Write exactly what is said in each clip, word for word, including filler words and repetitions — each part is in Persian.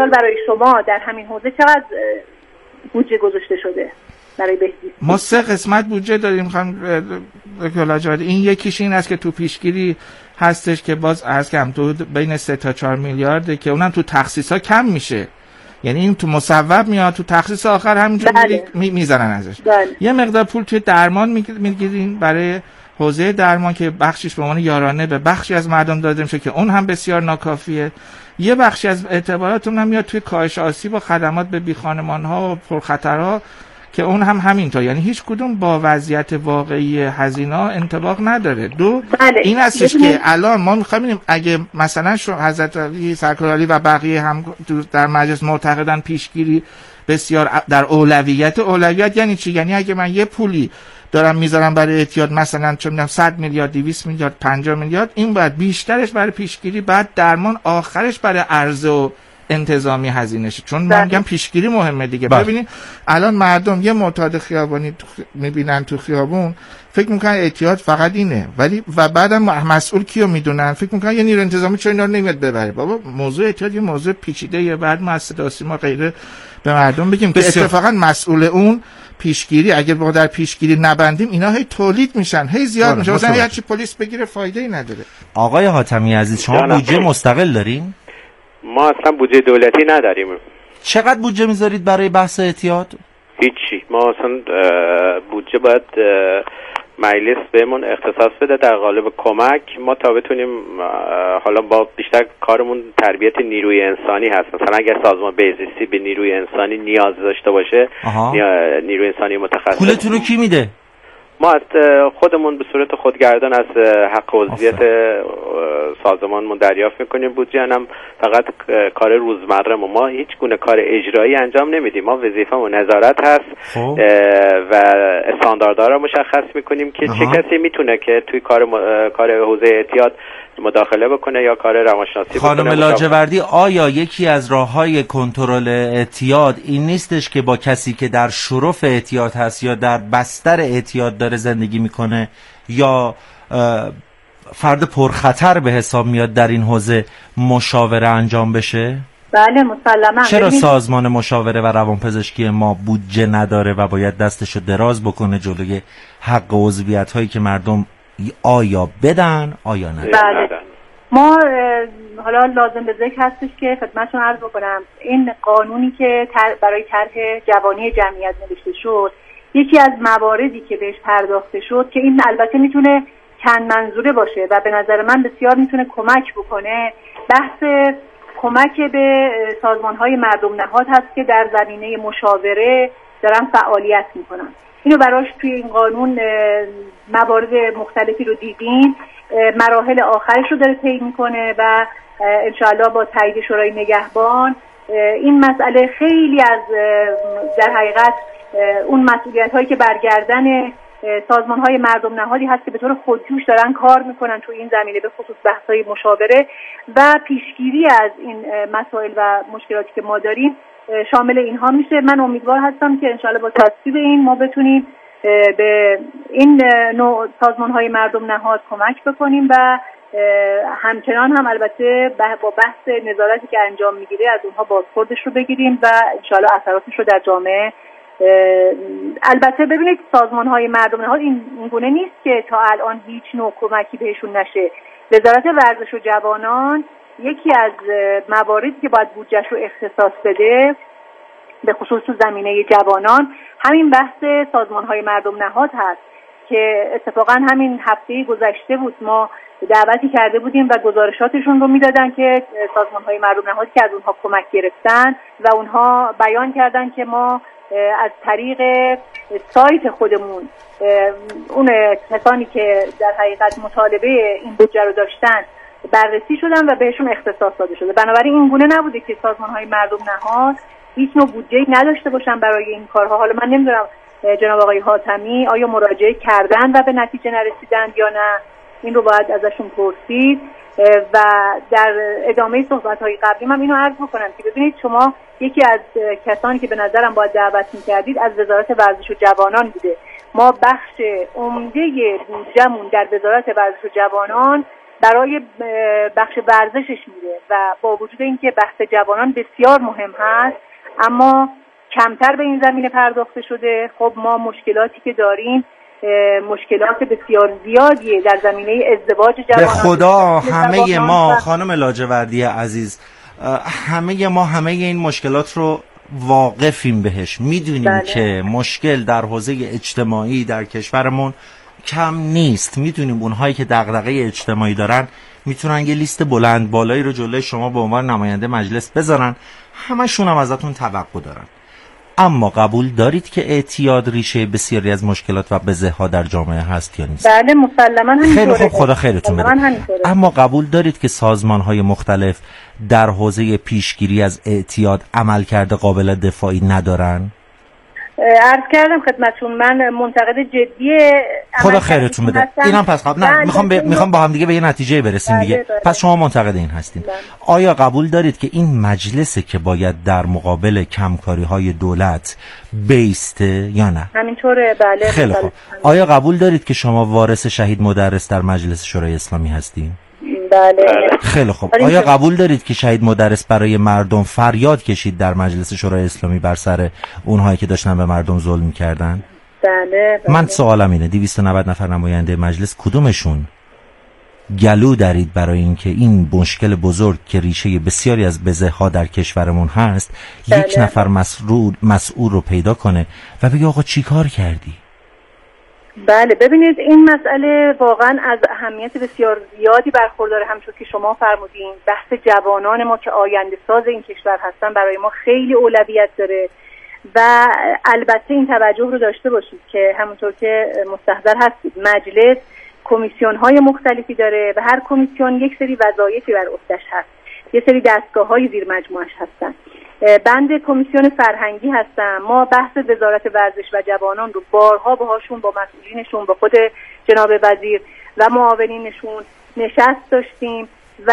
امسال برای شما در همین حوزه چقدر بودجه گذاشته شده برای بهزیستی؟ ما سه قسمت بودجه داریم خانم دکتر لاجوردی. این یکیش این است که تو پیشگیری هستش که باز عرض کردم تو بین سه تا چهار میلیارده که اونم تو تخصیصا کم میشه، یعنی این تو مصوب میاد، تو تخصیص آخر همینجوری بله. می میزنن ازش. بله. یه مقدار پول توی درمان میگیرین برای حوزه درمان که بخشش به عنوان یارانه به بخشی از مردم داده میشه که اون هم بسیار ناکافیه. یه بخشی از اعتباراتون هم میاد توی کاهش آسیب و خدمات به بیخانمان‌ها و پرخطرها که اون هم همینطور، یعنی هیچ کدوم با وضعیت واقعی هزینه انطباق نداره. دو بله. این هستش که الان ما می‌خوایم اگه مثلا حضرت علی سرکار علی و بقیه هم در مجلس معتقدن پیشگیری بسیار در اولویت اولویت یعنی چی؟ یعنی اگه من یه پولی دارم میذارم برای احتیاط مثلا چه میدونم صد میلیارد دویست میلیارد پنجاه میلیارد، این باید بیشترش برای پیشگیری، بعد درمان، آخرش برای عرضه و انتظامی هزینه شه. چون من میگم پیشگیری مهمه دیگه. ببینید الان مردم یه معتاد خیابانی میبینن تو خیابون فکر میکنن احتیاط فقط اینه، ولی و بعدم مسئول کیو میدونن؟ فکر میکنن یه نیروی انتظامی چرا اینا رو نمیاد ببره. بابا موضوع احتیاط یه موضوع پیچیده یه، بعد ما از صدا سیما غیره به مردم بگیم که اتفاقا مسئول اون پیشگیری. اگه ما در پیشگیری نبندیم اینا هی تولید میشن، هی زیاد میشن، مثلا هر چی پلیس بگیره فایده ای نداره. آقای حاتمی عزیز شما بودجه مستقل دارین؟ ما اصلا بودجه دولتی نداریم. چقدر بودجه میذارید برای بحث احتیاط؟ هیچی. ما اصلا بودجه باید مجلس بهمون اختصاص بده در قالب کمک، ما تا بتونیم حالا با بیشتر کارمون تربیت نیروی انسانی هست. مثلا اگر سازمان بهزیستی به نیروی انسانی نیاز داشته باشه، نیروی انسانی متخصص. پولتون رو کی میده؟ ما از خودمون به صورت خودگردان از حق عضویت سازمانمون دریافت میکنیم. بودجه هم فقط کار روزمره ما, ما هیچ گونه کار اجرایی انجام نمیدیم. ما وظیفمون نظارت هست خوب. و استانداردها رو مشخص میکنیم که آها. چه کسی میتونه که توی کار م... کار حوزه احتیاط مداخله بکنه یا کار روانشناسی بکنه. خانم لاجوردی آیا یکی از راههای کنترل اعتیاد این نیستش که با کسی که در شرف اعتیاد هست یا در بستر اعتیاد داره زندگی میکنه یا فرد پرخطر به حساب میاد در این حوزه مشاوره انجام بشه؟ بله مسلما. چرا سازمان مشاوره و روانپزشکی ما بودجه نداره و باید دستشو دراز بکنه جلوی حق عضویت هایی که مردم آیا بدن آیا نه؟ بله. ما حالا لازم به ذکر هستش که خدمتتون عرض بکنم این قانونی که برای طرح جوانی جمعیت نوشته شد، یکی از مواردی که بهش پرداخته شد که این البته میتونه چند منظوره باشه و به نظر من بسیار میتونه کمک بکنه، بحث کمک به سازمان‌های مردم نهاد هست که در زمینه مشاوره دارن فعالیت میکنن. اینو براش توی این قانون موارد مختلفی رو دیدین، مراحل آخرش رو داره طی میکنه و انشاءالله با تایید شورای نگهبان این مسئله خیلی از در حقیقت اون مسئولیت هایی که برگردن سازمان های مردم نهادی هست که به طور خودجوش دارن کار میکنن توی این زمینه، به خصوص بحث های مشاوره و پیشگیری از این مسائل و مشکلاتی که ما داریم شامل اینها میشه. من امیدوار هستم که انشاءالله با تصویب این ما بتونیم به این نوع سازمان های مردم نهاد کمک بکنیم و همچنان هم البته با بحث نظارتی که انجام میگیره از اونها بازخوردش رو بگیریم و انشاءالله اثراتش رو در جامعه. البته ببینید سازمان های مردم نهاد این گونه نیست که تا الان هیچ نوع کمکی بهشون نشه. وزارت ورزش و جوانان یکی از مواردی که باید بودجهش رو اختصاص بده به خصوص تو زمینه جوانان همین بحث سازمان‌های مردم نهاد هست که اتفاقا همین هفته گذشته بود ما دعوتی کرده بودیم و گزارشاتشون رو میدادن که سازمان‌های مردم نهاد که از اونها کمک گرفتن و اونها بیان کردن که ما از طریق سایت خودمون اون کسانی که در حقیقت مطالبه این بودجه رو داشتن بررسی شدن و بهشون اختصاص داده شده. بنابراین این گونه نبوده که سازمان‌های مردم نهاد هیچ نوع بودجه‌ای نداشته باشن برای این کارها. حالا من نمیدونم جناب آقای حاتمی آیا مراجعه کردن و به نتیجه نرسیدن یا نه، این رو باید ازشون پرسید. و در ادامه صحبت‌های قبلی من اینو عرض بکنم که ببینید شما یکی از کسانی که به نظرم باید دعوت می‌کردید از وزارت ورزش و جوانان بوده. ما بخش عمده بودجه‌مون در وزارت ورزش و جوانان برای بخش ورزشش میره و با وجود اینکه بحث جوانان بسیار مهم هست اما کمتر به این زمینه پرداخته شده. خب ما مشکلاتی که داریم مشکلات بسیار زیادیه در زمینه ازدواج جوانان. به خدا همه ما خانم لاجوردی عزیز همه ما همه این مشکلات رو واقفیم بهش، میدونیم بله. که مشکل در حوزه اجتماعی در کشورمون کم نیست، میدونیم اونهایی که دغدغه اجتماعی دارن میتونن یه لیست بلند بالایی رو جلوی شما به عنوان نماینده مجلس بذارن، همشون هم ازتون توقع دارن. اما قبول دارید که اعتیاد ریشه بسیاری از مشکلات و بزه‌ها در جامعه هست یا نیست؟ بله مسلماً همینطوره. خیلی خوب، خدا خیرتون بده. اما قبول دارید که سازمان‌های مختلف در حوزه پیشگیری از اعتیاد عملکرد قابل دفاعی ندارن؟ عرض کردم خدمتتون من منتقد جدی خدا خیرتون بده. اینم پس قبل نه میخوام ب... میخوام با هم دیگه به یه نتیجه برسیم دیگه. بله بله. پس شما منتقد این هستین. بله. آیا قبول دارید که این مجلسه که باید در مقابل کمکاری‌های دولت بیسته یا نه؟ همینطوره. بله. خیلی خوب. آیا قبول دارید که شما وارث شهید مدرس در مجلس شورای اسلامی هستین؟ بله. خیلی خوب. آیا قبول دارید که شهید مدرس برای مردم فریاد کشید در مجلس شورای اسلامی بر سر اونهایی که داشتن به مردم ظلم می‌کردن؟ بله. من سوالم اینه دویست و نود نفر نماینده مجلس کدومشون گلو دارید برای اینکه این مشکل بزرگ که ریشه بسیاری از بزه‌ها در کشورمون هست بله. یک نفر مسئول مسئول رو پیدا کنه و بگه آقا چی کار کردی؟ بله ببینید این مسئله واقعا از اهمیت بسیار زیادی برخورداره. همونطور که شما فرمودین بحث جوانان ما که آینده ساز این کشور هستن برای ما خیلی اولویت داره و البته این توجه رو داشته باشید که همونطور که مستحضر هستید مجلس کمیسیون های مختلفی داره و هر کمیسیون یک سری وظایفی بر عهده‌اش هست، یه سری دستگاه های زیر مجموعش هستن. بند کمیسیون فرهنگی هستم. ما بحث وزارت ورزش و جوانان رو بارها باهاشون با مسئولینشون با خود جناب وزیر و معاونینشون نشست داشتیم و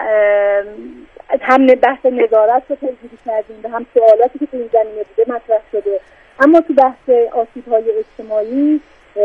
هم بحث نظارت رو پیگیری کردیم و هم سوالاتی که تو این زمینه بوده مطرح شده. اما تو بحث آسیب‌های اجتماعی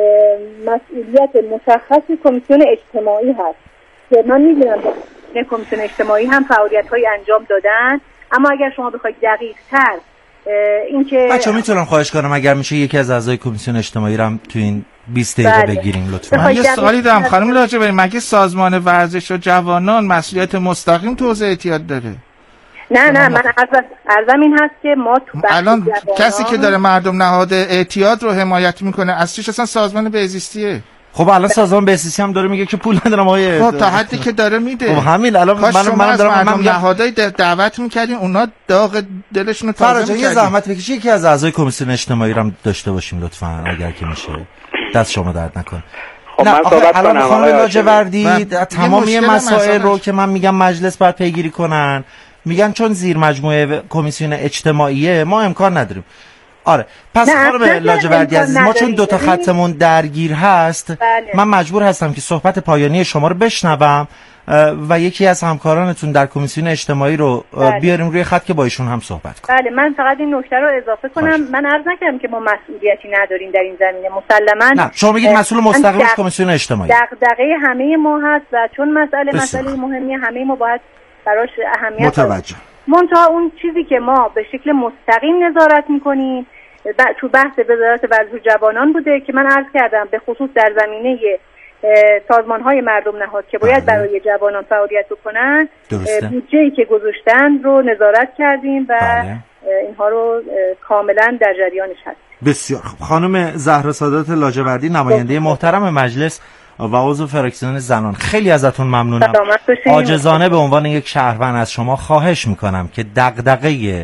مسئولیت مشخص کمیسیون اجتماعی هست که من می‌دونم که کمیسیون اجتماعی هم فعالیت‌های انجام دادن. اما اگر شما بخواید دقیق تر این که بچه‌ها میتونم خواهش کنم اگر میشه یکی از اعضای کمیسیون اجتماعی رو هم تو این بیست دقیقه بله. بگیریم لطفا. من یه سوالی دارم خانم لاجوردی، مگه سازمان ورزش و جوانان مسئولیت مستقیم تو حوزه اعتیاد داره؟ نه نه من عرضم این هست که ما تو الان کسی که داره مردم نهاد اعتیاد رو حمایت میکنه اصلیش اصلا سازمان بهزیستیه. خب الان سازمان بهزیستی هم داره میگه که پول ندارم آقای خب تا حدی که داره میده. خب همین الان من من دارم من نهادای دعوت میکردیم اونا داغ دلشون رو تازه میکردیم. یه زحمت بکشی یکی از اعضای کمیسیون اجتماعی رو هم داشته باشیم لطفا اگر که میشه. دست شما درد نکنه. خب من صحبت کنم. الان خانم لاجوردی تمامی مسائل رو که من میگم مجلس باید پیگیری کنن میگن چون زیر مجموعه کمیسیون اجتماعیه ما امکان نداریم. آره پس خانم لاجوردی عزیز ما چون دوتا خطمون درگیر هست بله. من مجبور هستم که صحبت پایانی شما رو بشنوم و یکی از همکارانتون در کمیسیون اجتماعی رو بله. بیاریم روی خط که با ایشون هم صحبت کنیم. بله من فقط این نکته رو اضافه کنم باشه. من عرض نکردم که ما مسئولیتی نداریم در این زمینه مسلما. نه شما میگید مسئول مستقیم از کمیسیون اجتماعی. دغدغه همه ما هست و چون مسئله مسئله مهمیه همه ما باید براش اهمیت متوجه. منتها اون چیزی که ما به شکل مستقیم نظارت میکنیم تو بحث وزارت ورزش و جوانان بوده که من عرض کردم به خصوص در زمینه سازمان‌های مردم نهاد که باید بله. برای جوانان فعالیت بکنن بودجه‌ای که گذاشتن رو نظارت کردیم و بله. اینها رو کاملا در جریانش هست. بسیار خانم زهرا سادات لاجوردی نماینده محترم مجلس و عضو فراکسیون زنان خیلی ازتون ممنونم. عاجزانه به عنوان یک شهروند از شما خواهش میکنم که دغدغه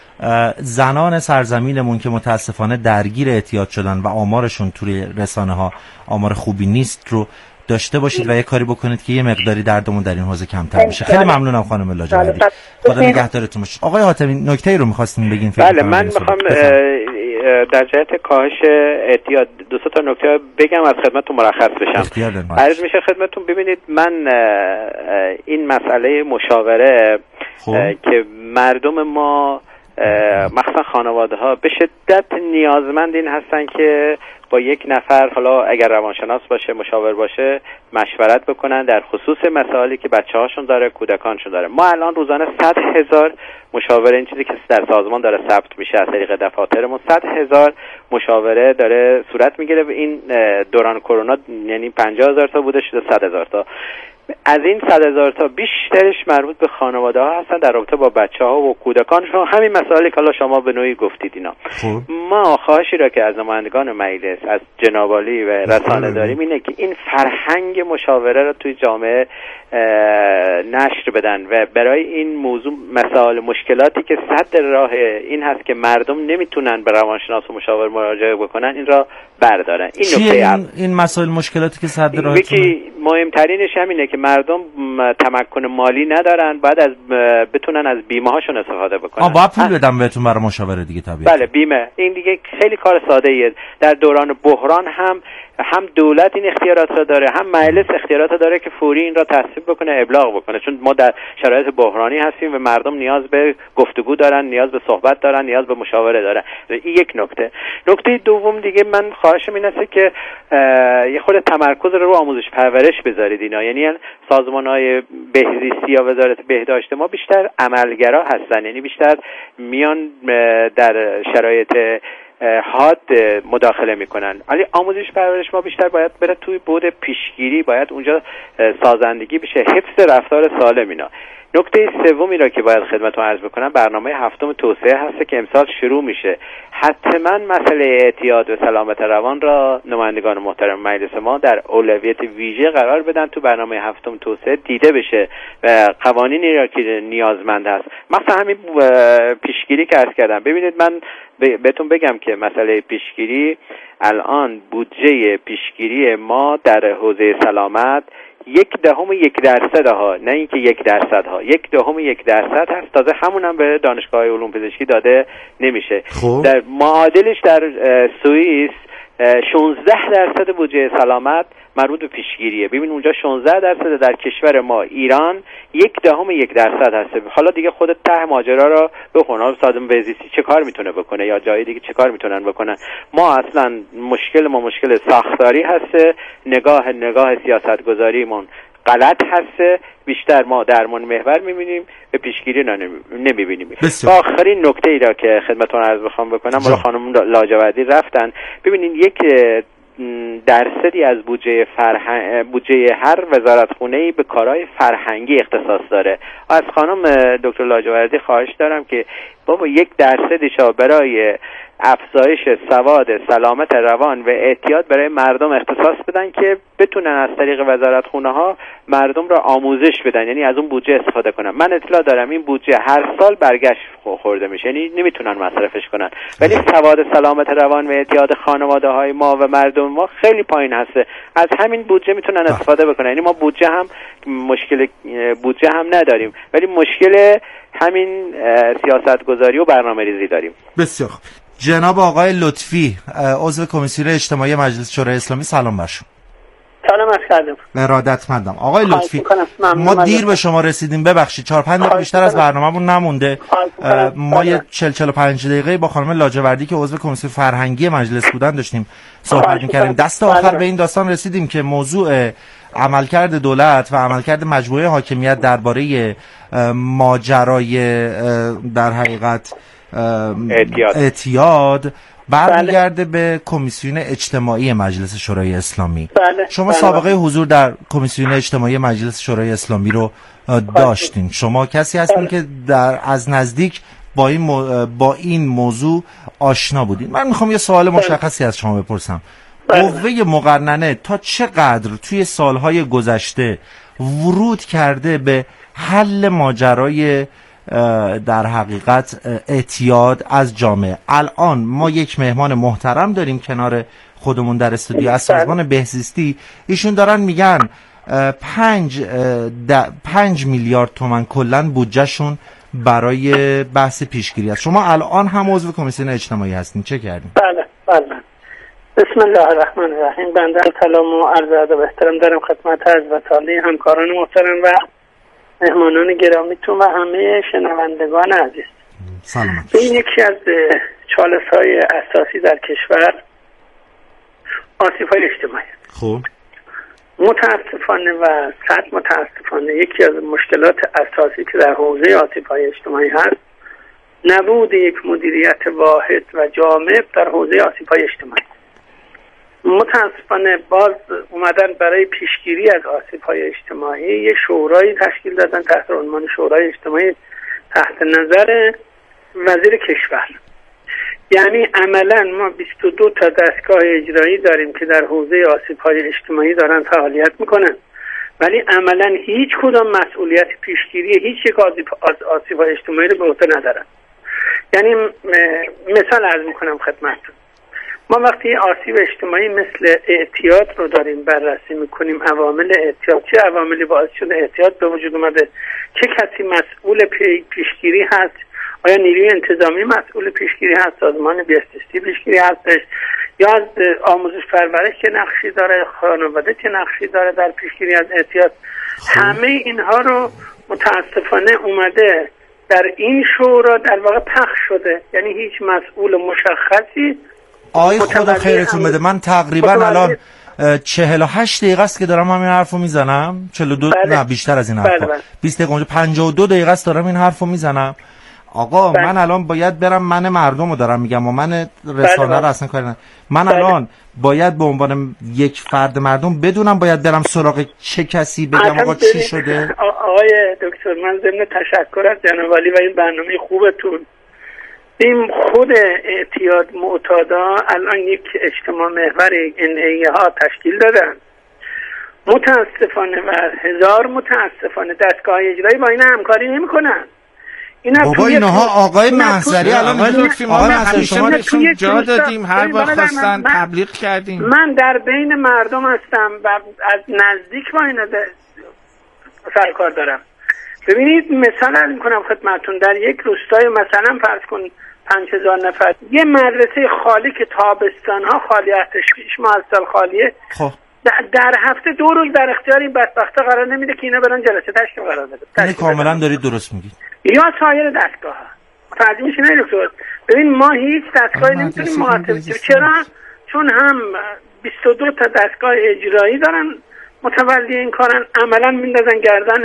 زنان سرزمینمون که متاسفانه درگیر اعتیاد شدن و آمارشون توی رسانه ها آمار خوبی نیست رو داشته باشید و یه کاری بکنید که یه مقداری دردمون در این حوزه کمتر بشه. خیلی ممنونم خانم لاجوردی. خدا نگهدارتون باشه. آقای حاتمی نکته‌ای رو می‌خواستین بگین؟ بله من می‌خوام در جهت کاهش اعتیاد دو تا نکته بگم از خدمتتون مرخص بشم. عرض میشه خدمتتون ببینید من این مسئله مشاوره که مردم ما مخصوصا خانواده ها به شدت نیازمند این هستن که با یک نفر، حالا اگر روانشناس باشه، مشاور باشه، مشورت بکنن در خصوص مسائلی که بچه‌هاشون داره، کودکانشون داره. ما الان روزانه صد هزار مشاوره، این چیزی که در سازمان داره ثبت میشه از طریق دفاترمون، صد هزار مشاوره داره صورت میگیره. این دوران کرونا یعنی پنجاه هزار تا بوده شده صد هزار تا. از این صد هزار تا بیشترش مربوط به خانواده ها هستن در رابطه با بچه ها و کودکانشون، همین مسائلی که حالا شما به نوعی گفتید اینا. خوب. ما خواهشی را که از نمایندگان مجلس، از جناب عالی و رسانه داریم اینه که این فرهنگ مشاوره را توی جامعه نشر بدن و برای این موضوع مسائل مشکلاتی که صد راه این هست که مردم نمیتونن به روانشناس و مشاور مراجعه بکنن این را بردارن. این نکته این, این مسائل مشکلاتی که صد راه یکی مهمترینش همینه که مردم تمکن مالی ندارن، بعد از بتونن از بیمه هاشون استفاده بکنن. آ باید پول بدم بهتون برای مشاوره دیگه طبیعتا. بله بیمه، این دیگه خیلی کار ساده ایه. در دوران بحران هم هم دولت این اختیارات را داره، هم مجلس اختیارات را داره که فوری این را تصویب بکنه، ابلاغ بکنه، چون ما در شرایط بحرانی هستیم و مردم نیاز به گفتگو دارن، نیاز به صحبت دارن، نیاز به مشاوره دارن. این یک نکته. نکته دوم دیگه من خواهشم این است که یه خود تمرکز رو رو آموزش پرورش بذارید اینا، یعنی سازمان‌های بهزیستی یا وزارت بهداشت ما بیشتر عملگرا هستن، یعنی بیشتر میان در شرایط حاد مداخله میکنن، ولی آموزش پرورش ما بیشتر باید بره توی بعد پیشگیری، باید اونجا سازندگی بشه، حفظ رفتار سالم اینا. نکته سومی را که باید خدمتتون عرض بکنم برنامه هفتم توسعه هست که امسال شروع میشه. حتما مسئله اعتیاد و سلامت روان را نمایندگان محترم مجلس ما در اولویت ویژه قرار بدن، تو برنامه هفتم توسعه دیده بشه و قوانینی را که نیازمند هست، مثلا همین پیشگیری که عرض کردم. ببینید من بهتون بگم که مسئله پیشگیری الان بودجه پیشگیری ما در حوزه سلامت یک دهم یک درصد ها، نه اینکه یک درصد ها، یک دهم یک درصد هست. تازه همون هم به دانشگاه علوم پزشکی داده نمیشه. خوب. در معادلش در سوئیس شانزده درصد بودجه سلامت مربوط به پیشگیریه. ببین اونجا شانزده درصد، در کشور ما ایران یک دهم یک درصد هست. حالا دیگه خودت ته ماجرا رو بخون، حالا سازمان بهزیستی چه کار میتونه بکنه یا جای دیگه چه کار میتونن بکنن. ما اصلا مشکل ما مشکل ساختاری هست، نگاه نگاه سیاستگذاریمون غلط هست، بیشتر ما درمان محور میبینیم، به پیشگیری نمیبینیم. آخرین نکته ای را که خدمتتون عرض بخوام بکنم، حالا خانم لاجوردی رفتن، ببینین یک درصدی از بودجه فرهنگ بودجه هر وزارتخونه‌ای به کارهای فرهنگی اختصاص داره. از خانم دکتر لاجوردی خواهش دارم که بابا یک درصدش برای افزایش سواد سلامت روان و اعتیاد برای مردم اختصاص بدن که بتونن از طریق وزارتخونه ها مردم را آموزش بدن، یعنی از اون بودجه استفاده کنن. من اطلاع دارم این بودجه هر سال برگشت خورده میشه، یعنی نمیتونن مصرفش کنن، ولی سواد سلامت روان و اعتیاد خانواده های ما و مردم ما خیلی پایین هسته، از همین بودجه میتونن استفاده بکنن. یعنی ما بودجه هم مشکل بودجه هم نداریم، ولی مشکل همین سیاستگذاری و برنامه‌ریزی داریم. بسیار جناب آقای لطفی، عضو کمیسیون اجتماعی مجلس شورای اسلامی، سلام بر شما. سلام عرض کردم. ارادتمندم. آقای لطفی ما دیر به شما رسیدیم، ببخشید، چهار پنج دقیقه بیشتر از برنامه‌مون نمونده. ما یه چهل چهل و پنج دقیقه با خانم لاجوردی که عضو کمیسیون فرهنگی مجلس بودن داشتیم صحبت می‌کردیم. دست آخر به این داستان رسیدیم که موضوع عملکرد دولت و عملکرد مجموعه حاکمیت درباره ماجرای در حقیقت اعتیاد, اعتیاد برمیگرده به کمیسیون اجتماعی مجلس شورای اسلامی. بله. شما بله. سابقه حضور در کمیسیون اجتماعی مجلس شورای اسلامی رو داشتین. شما کسی هستین که در از نزدیک با این مو... با این موضوع آشنا بودین. من میخوام یه سوال مشخصی از شما بپرسم. قوه مقننه تا چقدر توی سالهای گذشته ورود کرده به حل ماجرای در حقیقت اعتیاد از جامعه؟ الان ما یک مهمان محترم داریم کنار خودمون در استودیو از سازمان بهزیستی. ایشون دارن میگن پنج, پنج میلیارد تومان کلن بودجهشون برای بحث پیشگیری است. شما الان هم عضو کمیسیون اجتماعی هستین، چه کردین؟ بله بله. بسم الله الرحمن الرحیم. بنده سلام و عرض ادب و احترام دارم خدمت حضرت عالی، همکاران محترم و مهمانان گرامیتون و همه شنوندگان عزیز. سلام. این یکی از چالش‌های اساسی در کشور آسیب‌های اجتماعی. خب متاسفانه و صد متاسفانه یکی از مشکلات اساسی که در حوزه آسیب‌های اجتماعی هست نبود یک مدیریت واحد و جامع در حوزه آسیب‌های اجتماعی. متاسفانه باز اومدن برای پیشگیری از آسیب‌های اجتماعی یه شورایی تشکیل دادن تحت عنوان شورای اجتماعی تحت نظر وزیر کشور. یعنی عملا ما بیست و دو تا دستگاه اجرایی داریم که در حوزه آسیب‌های اجتماعی دارن فعالیت میکنن، ولی عملا هیچ کدام مسئولیت پیشگیری هیچ یک از آسیب‌های اجتماعی رو به عهده ندارن. یعنی مثال عرض میکنم خدمتتون، ما وقتی آسیب اجتماعی مثل اعتیاد رو داریم بررسی میکنیم، عوامل اعتیاد، چه عواملی باعث شده اعتیاد به وجود اومده، چه کسی مسئول پی پیشگیری هست، آیا نیروی انتظامی مسئول پیشگیری هست، سازمان بی اس تی پیشگیری هستش، یا از آموزش پرورش که نقشی داره، خانواده که نقشی داره در پیشگیری از اعتیاد. همه اینها رو متاسفانه اومده در این شورا در واقع پخش شده، یعنی هیچ مسئول مشخصی. آی خدا خیرتون بده، من تقریبا الان چهل و هشت دقیقه است که دارم همین حرفو میزنم، چهل و دو بله. نه بیشتر از این حرفا، بله. بیست دقیقه اونجا پنجاه و دو دقیقه است دارم این حرفو میزنم. آقا بله. من الان باید برم، من مردم رو دارم میگم و من رسانه بله. رو اصلا کاری ندارم. من بله. الان باید به عنوان یک فرد مردم بدونم باید برم سراغ چه کسی بگم آقا چی شده. آقای دکتر من ضمن تشکر از جناب عالی و این برنامه خوبتون، این خود اعتیاد معتادا الان یک اجتماع محور ان ای ها تشکیل دادن. متاسفانه و هزار متاسفانه دستگاه اجرایی با این همکاری نمیکنن. بابا اینها آقای محضری الان آقای لطفی ما همیشه بهشون جا دادیم، هر وقت خواستن تبلیغ کردیم. من در بین مردم هستم و از نزدیک با اینا سرکار دارم. ببینید مثلا عرض می‌کنم خدمتتون، در یک روستای مثلا فرض کن پنج هزار نفر، یه مدرسه خالی که تابستان‌ها خالی هستش، شش ماه از سال خالیه، خب در هفته دو روز در اختیار این بدبختا قرار نمیده که اینا برن جلسه تشکیل قرار بده. این کاملا دارید درست میگید. یا سایر دستگاه‌ها متوجه میشین نه دکتر؟ ببین ما هیچ دستگاهی نمیتونیم مخاطب. چرا؟ چون هم بیست و دو تا دستگاه اجرایی دارن متولی این کارن، عملا میندازن گردن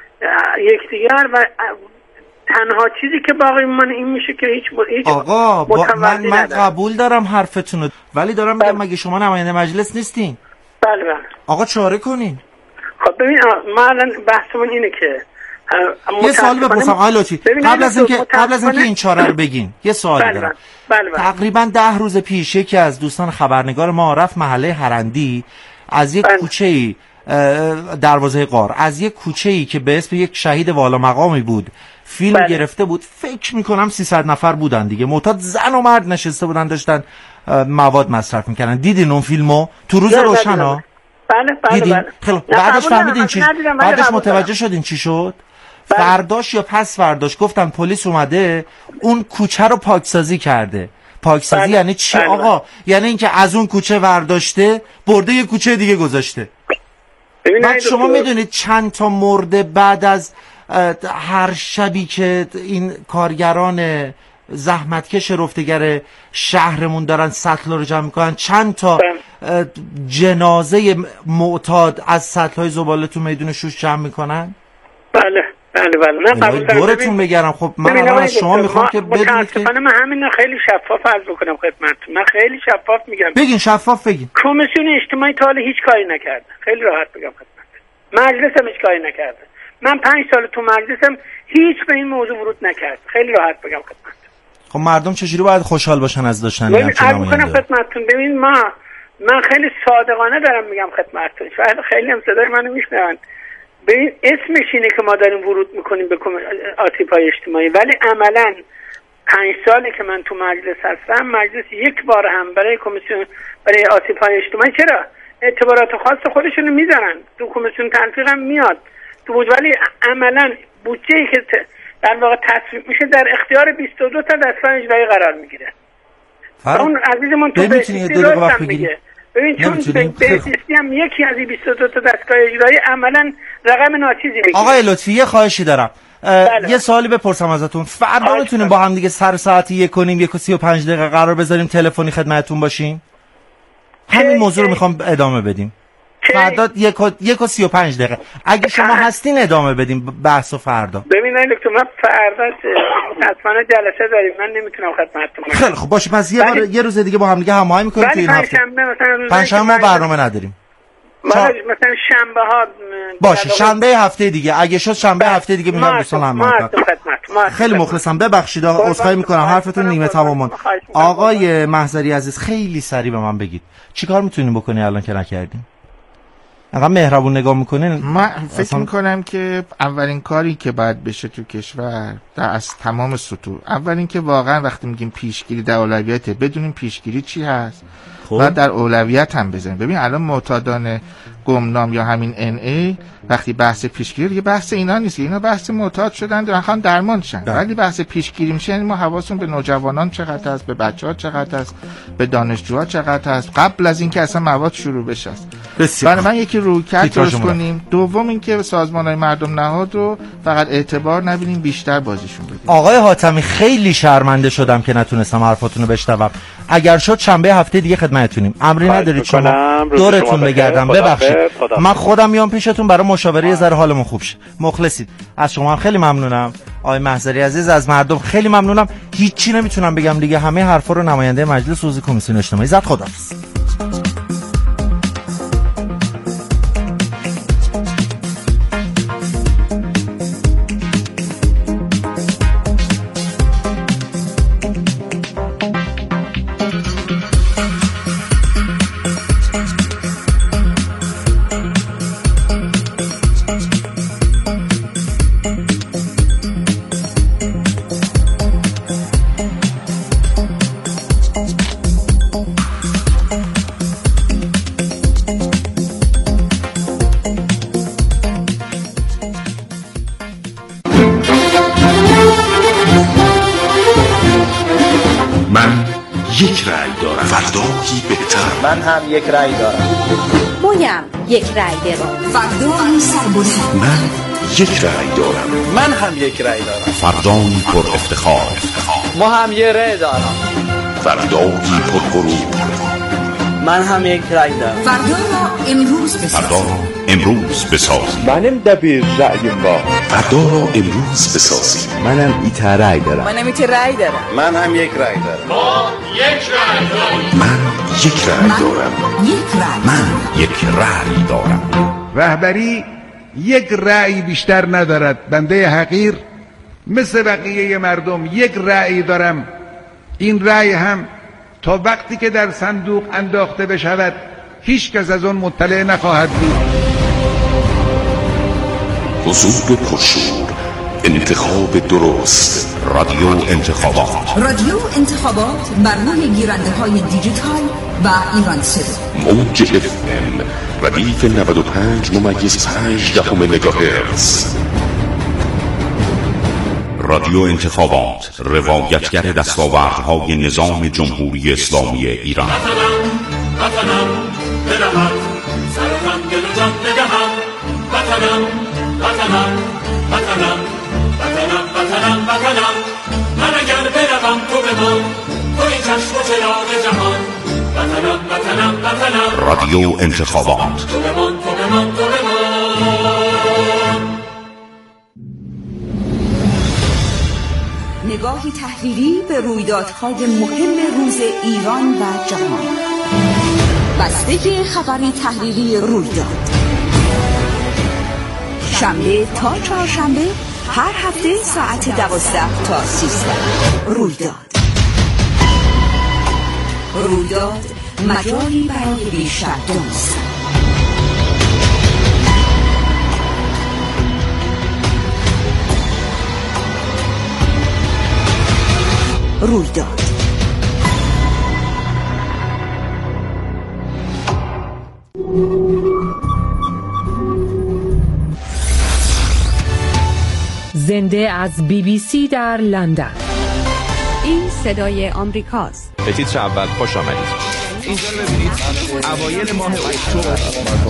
یکدیگر و تنها چیزی که باقی من این میشه که هیچ هیچ آقا با من, من قبول دارم حرفتون رو، ولی دارم میگم مگه شما نماینده مجلس نیستین؟ بله بله. آقا چاره کنین. خب ببین ما الان بحثمون اینه که یه سوال بپرسم آقای لطفی، قبل از اینکه قبل از اینکه این چاره رو بگین یه سوالی بله دارم. بله بله. تقریبا ده روز پیش یکی از دوستان خبرنگار ما رفت محله هرندی، از یک بله. کوچه‌ای دروازه غار، از یک کوچه‌ای که به اسم یک شهید والا مقامی بود فیلم بله. گرفته بود، فکر میکنم سیصد نفر بودن دیگه، معتاد زن و مرد نشسته بودن داشتن مواد مصرف میکردن. دیدین اون فیلمو تو روز روشنا؟ بله بله بله. خیلی بعدش فهمیدین چی؟ بعدش متوجه شدین چی شد؟ بله. فرداش یا پس فرداش گفتن پلیس اومده اون کوچه رو پاکسازی کرده. پاکسازی بله. یعنی چی بله. آقا؟ یعنی اینکه از اون کوچه ورداشته برده یه کوچه دیگه گذاشته. بعد شما میدونید چند تا مرده بعد از هر شبی که این کارگران زحمتکش رفتگر شهرمون دارن سطل رو جمع میکنن، چند تا جنازه معتاد از سطل‌های زباله تو میدون شوش جمع میکنن؟ بله بله بله. من قبول دارم دورتون بگرم. خب من الان از شما میخوام که بدونید که من همین خیلی شفاف عرض بکنم خدمتتون. من خیلی شفاف میگم. بگین شفاف بگین. کمیسیون اجتماعی تا حالا هیچ کاری نکرده. خیلی راحت بگم خدمتتون. مجلس هم هیچ کاری نکرده. من پنج سال تو مجلسم هیچ به این موضوع ورود نکرد. خیلی راحت بگم خدمتتون. خب مردم چجوری باید خوشحال باشن از داشتن این همچین نماینده؟ ببین خدمتتون ببین ما من خیلی صادقانه دارم میگم خدمتتون، شاید خیلی هم صدای منو میشنون. ببین اسمش اینه که ما داریم ورود میکنیم به آسیب‌های اجتماعی، ولی عملاً پنج سالی که من تو مجلس هستم مجلس یک بار هم برای کمیسیون برای آسیب‌های اجتماعی چرا اعتبارات خاص خودشونو میذارن تو کمیسیون تنفیق هم میاد تو بود، ولی عملاً بودجه‌ای که در واقع تصویب میشه در اختیار بیست و دو تا دستگاه اجرایی قرار میگیره. اون عزیزمون تو بهشتی درست میگه. ببین چون بهشتی هم یکی از این بیست و دو تا دستگاه اجرایی عملاً رقم ناچیزی میگیره. آقای لطفی یه خواهشی دارم. بله. یه سوالی بپرسم ازتون. فردا میتونیم با هم دیگه سر ساعتی یک کنیم یک و سی و پنج دقیقه قرار بذاریم تلفنی خدمتتون باشیم؟ همین موضوع رو میخوام ادامه بدیم. فردا یک و, یک و سی و پنج دقیقه اگه شما هستین ادامه بدیم بحث و فردا. ببینید دکتر من فردا متاسفانه جلسه داریم، من نمیتونم خدمتتون باشم. خیلی خب باشه، پس یه بار یه روز دیگه با هم دیگه هماهنگ میکنیم تو این هفته. پنجشنبه ما برنامه نداریم. مثلا شنبه ها باشه، شنبه هفته دیگه اگه شد شنبه هفته دیگه میام دوستان هم خیلی مخلصم. ببخشید آقا، عذرخواهی میکنم حرفتون نیمه تمام. آقای محضری عزیز خیلی سریع به من بگید چیکار میتونیم بکنی الان که نکردیم؟ انقدر مهربون نگاه میکنین. من فکر اصلا... میکنم که اولین کاری که باید بشه تو کشور در از تمام سطوح، اولین که واقعا وقتی میگیم پیشگیری در اولویته بدونیم پیشگیری چی هست و در اولویت هم بزنیم. ببین الان معتادان گمنام یا همین ان ای وقتی بحث پیشگیری دیگه بحث اینا نیست، اینا بحث معتاد شدن دارن خواهن درمان شن، ولی بحث پیشگیری میشه. یعنی ما حواسون به نوجوانان چقدر هست، به بچه‌ها چقدر هست، به دانشجوها چقدر هست قبل از اینکه اصلا مواد شروع بشه. برای من یکی رویکرد درست کنیم. دوم اینکه سازمان‌های مردم نهاد رو فقط اعتبار نبینیم، بیشتر بازیشون بدیم. آقای حاتمی خیلی شرمنده شدم که نتونستم حرفاتون رو بشنوم. اگر شد شنبه هفته دیگه خدمتتونیم. امری ندارید شما دورتون بگردم. ببخشید من خودم میام پیشتون برای مشاوره، یه ذره حالمون خوب شه. مخلصید. از شما هم خیلی ممنونم آقای محضری عزیز، از مردم خیلی ممنونم. هیچی نمیتونم بگم دیگه، همه حرفا رو نماینده مجلس عضو کمیسیون اجتماعی زد. خداحافظ. یک رأی دارم، فردایی بهتر. من هم یک رأی دارم. مویم یک رأی دارم. فردایی سربلند. من یک رأی دارم. من هم یک رأی دارم. فردایی پر افتخار. ما هم یک رأی دارم. فردایی پر غرور. من هم یک رأی دارم. فردا را امروز بسازیم. فردا را امروز بسازیم. منم دبیر رأیم با. فردا را امروز بسازیم. منم ایت رأی دارم. منم ایت رأی دارم. من هم یک رأی دارم. ما یک رأی داریم. من یک رأی دارم. یک رأی. من یک رأی دارم. رهبری یک رأی بیشتر ندارد. بنده حقیر مثل بقیه مردم یک رأی دارم. این رأی هم تا وقتی که در صندوق انداخته بشود هیچ کس از آن مطلع نخواهد بود. حضور پرشور، انتخاب درست، رادیو انتخابات. رادیو انتخابات بر روی گیرنده های دیجیتال و ایران صدا. موج اف ام ردیف نود و پنج ممیز پنج دهم مگاهرتز. رادیو انتخابات، روایتگر دستاوردهای نظام جمهوری اسلامی ایران. وطنم وطنم برهم سرم دل و جان بدهم. وطنم وطنم وطنم وطنم وطنم وطنم من اگر بروم تو بمان، توی چشم و چراغ جهان. وطنم وطنم وطنم رادیو انتخابات. تو بمان تو بمان تو بمان. نگاهی تحلیلی به رویدادهای مهم روز ایران و جهان. بسته خبری تحلیلی رویداد. شنبه تا چهارشنبه هر هفته ساعت دوازده تا سیزده. رویداد. رویداد مجالی برای بیشتر دانستن. رویداد. زنده از بی بی سی در لندن. این صدای آمریکاست. به تیتر اول خوش آمدید. اینجا رو ببینید اوایل ماه اکتبر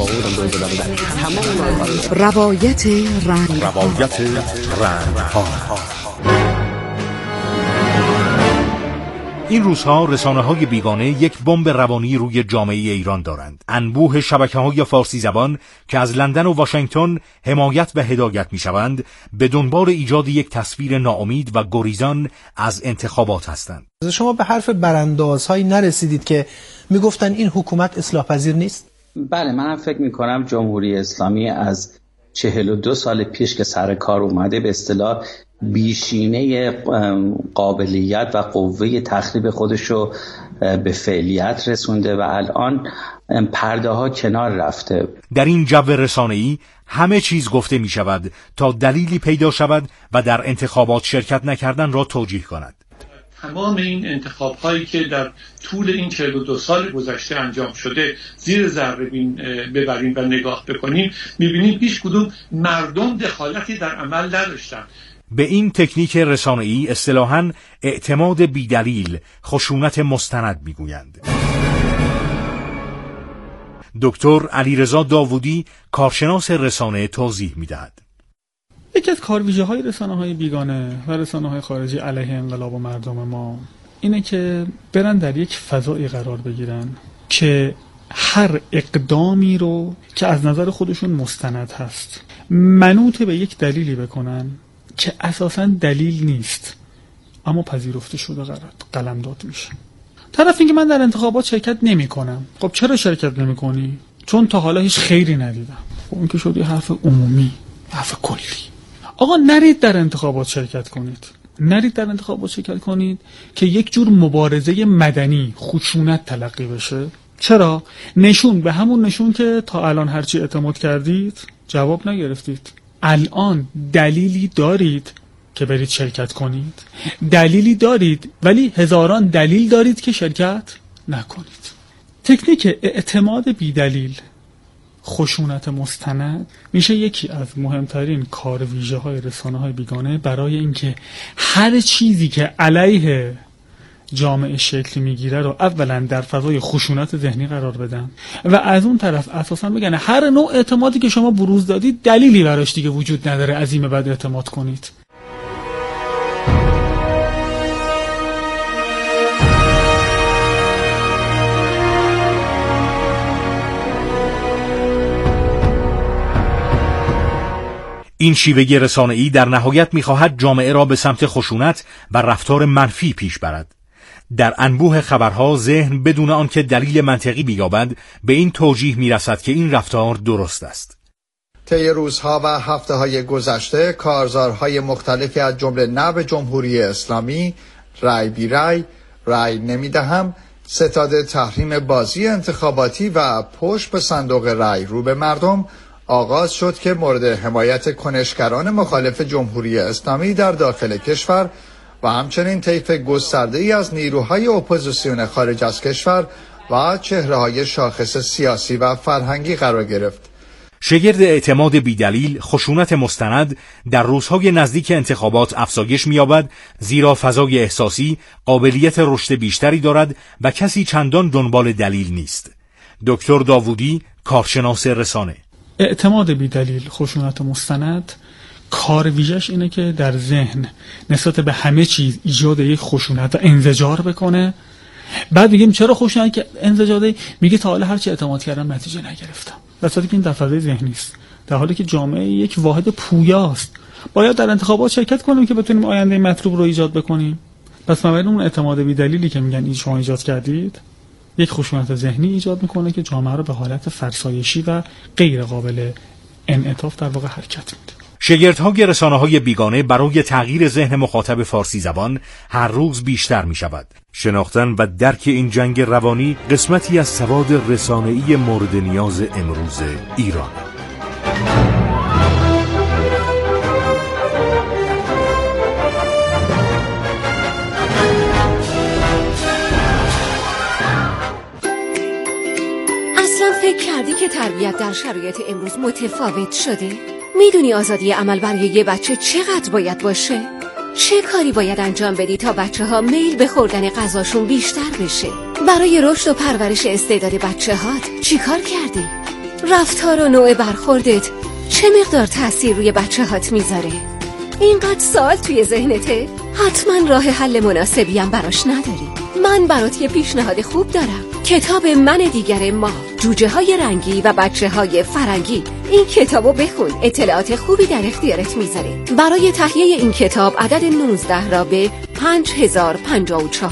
روایت رنگ روایت رنگ ها. این روزها رسانه‌های بیگانه یک بمب روانی روی جامعه ایران دارند. انبوه شبکه‌های فارسی زبان که از لندن و واشنگتن حمایت و هدایت می‌شوند، به دنبال ایجاد یک تصویر ناامید و گریزان از انتخابات هستند. شما به حرف براندازهایی نرسیدید که میگفتن این حکومت اصلاح پذیر نیست؟ بله، منم فکر می‌کنم جمهوری اسلامی از چهل و دو سال پیش که سر کار اومده به اصطلاح بیشینه قابلیت و قوه تخریب خودشو به فعلیت رسونده و الان پرده ها کنار رفته. در این جو رسانه‌ای همه چیز گفته می شود تا دلیلی پیدا شود و در انتخابات شرکت نکردن را توجیه کند. تمام این انتخاب هایی که در طول این چهل و دو سال گذشته انجام شده زیر ذره بین ببریم و نگاه بکنیم، میبینیم هیچ کدوم مردم دخالتی در عمل نداشتن. به این تکنیک رسانه‌ای اصطلاحاً اعتماد بی‌دلیل، خشونت مستند میگویند. دکتر علیرضا داوودی، کارشناس رسانه، توضیح میدهد. یکی از کارویژه‌های رسانه‌های بیگانه و رسانه‌های خارجی علیه انقلاب و مردم ما اینه که برن در یک فضایی قرار بگیرن که هر اقدامی رو که از نظر خودشون مستند هست منوط به یک دلیلی بکنن که اساساً دلیل نیست اما پذیرفته شده قلمداد میشه. طرف اینکه من در انتخابات شرکت نمی کنم. خب چرا شرکت نمی کنی؟ چون تا حالا هیچ خیری ندیدم. خب این که شد یه حرف عمومی، حرف کلی. آقا نرید در انتخابات شرکت کنید. نرید در انتخابات شرکت کنید که یک جور مبارزه مدنی، خشونت تلقی بشه. چرا؟ نشون به همون نشون که تا الان هرچی اعتماد کردید جواب نگرفتید. الان دلیلی دارید که برید شرکت کنید، دلیلی دارید ولی هزاران دلیل دارید که شرکت نکنید. تکنیک اعتماد بی‌دلیل، خشونت مستند میشه یکی از مهمترین کارویژه های رسانه های بیگانه برای اینکه هر چیزی که علیه جامعه شکل میگیره رو اولا در فضای خشونت ذهنی قرار بدن و از اون طرف اساسا بگن هر نوع اعتمادی که شما بروز دادید دلیلی براش دیگه وجود نداره، از این به بعد اعتماد کنید. این شیوه رسانه‌ای در نهایت می‌خواهد جامعه را به سمت خشونت و رفتار منفی پیش برد. در انبوه خبرها ذهن بدون آنکه دلیل منطقی بیابد به این توجیه می‌رسد که این رفتار درست است. طی روزها و هفته‌های گذشته کارزارهای مختلفی از جمله نب جمهوری اسلامی، رای بی رای، رای نمیدهم، ستاد تحریم بازی انتخاباتی و پشت به صندوق رای رو به مردم آغاز شد که مورد حمایت کنشگران مخالف جمهوری اسلامی در داخل کشور و همچنین طیف گسترده‌ای از نیروهای اپوزیسیون خارج از کشور و چهره‌های شاخص سیاسی و فرهنگی قرار گرفت. شگرد اعتماد بی‌دلیل، خشونت مستند در روزهای نزدیک انتخابات افزایش می‌یابد، زیرا فضای احساسی قابلیت رشد بیشتری دارد و کسی چندان دنبال دلیل نیست. دکتر داوودی، کارشناس رسانه. اعتماد بی‌دلیل، خشونت مستند کار ویژش اینه که در ذهن نسبت به همه چیز ایجاد یک خشونت و انزجار بکنه. بعد میگیم چرا خشونت که انزجاره؟ میگه تا حالا هرچی اعتماد کردم نتیجه نگرفتم. در صورتی که این در فضای ذهنی است، در حالی که جامعه یک واحد پویاست. باید در انتخابات شرکت کنیم که بتونیم آینده مطلوب رو ایجاد بکنیم. پس بنابراین اون اعتماد بی‌دلیلی که میگن این شما ایجاد کردید یک خشونت ذهنی ایجاد میکنه که جامعه رو به حالت فرسایشی و غیر قابل انعطاف در واقع حرکت میده. شگردهای رسانه‌های بیگانه برای تغییر ذهن مخاطب فارسی زبان هر روز بیشتر می شود. شناختن و درک این جنگ روانی قسمتی از سواد رسانه‌ای مورد نیاز امروز ایران. اصلا فکر کردی که تربیت در شرایط امروز متفاوت شده؟ میدونی آزادی عمل برای یه بچه چقدر باید باشه؟ چه کاری باید انجام بدی تا بچه ها میل به خوردن غذاشون بیشتر بشه؟ برای رشد و پرورش استعداد بچه هات چی کار کردی؟ رفتار و نوع برخوردت چه مقدار تأثیر روی بچه هات میذاره؟ اینقدر سوال توی ذهنته؟ حتما راه حل مناسبی هم براش نداری. من برات یه پیشنهاد خوب دارم. کتاب من دیگر ما، جوجه های رنگی و بچه های فرنگی. این کتابو بخون، اطلاعات خوبی در اختیارت میذاره. برای تهیه این کتاب عدد نوزده را به پنج هزار و پنجاه و چهار